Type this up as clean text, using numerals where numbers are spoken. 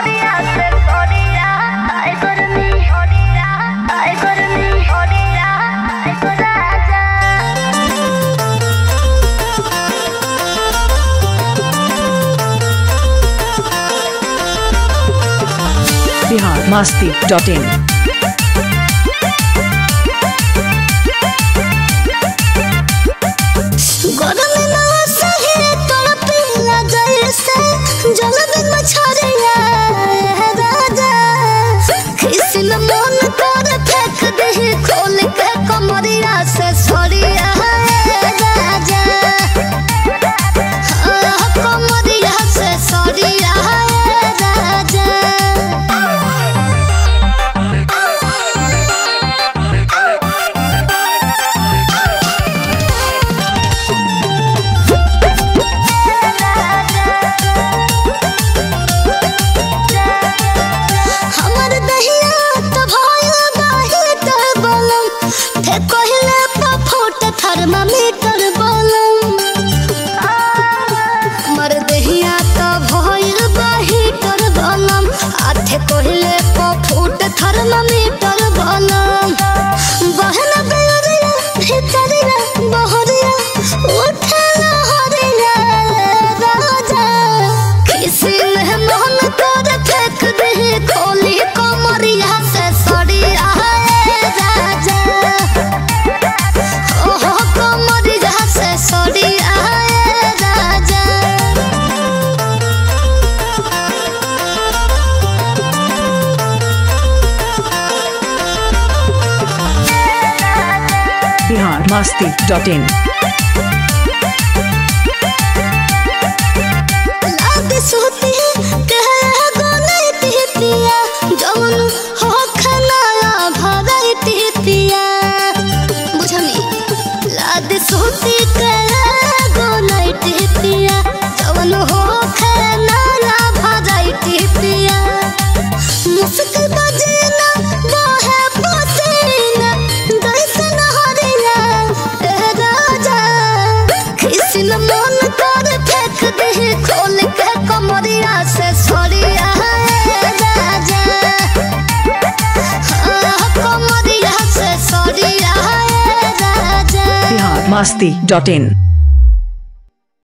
biharmasti.in thermometer बोलम मर दहिया तो भइल बा हीटर बोलम आठे कोहिले प फुट थर्मामीटर बोलम बहन बेरिया भीतरिया बहरिया उठला हरिया राजा किसी ने मन कर फेंक दे खोली कमरिया से सड़िया राजा biharmasti.in मन कर फेंक दे खोल के कमरिया से सड़िया राजा कमरिया से सड़िया राजा biharmasti.in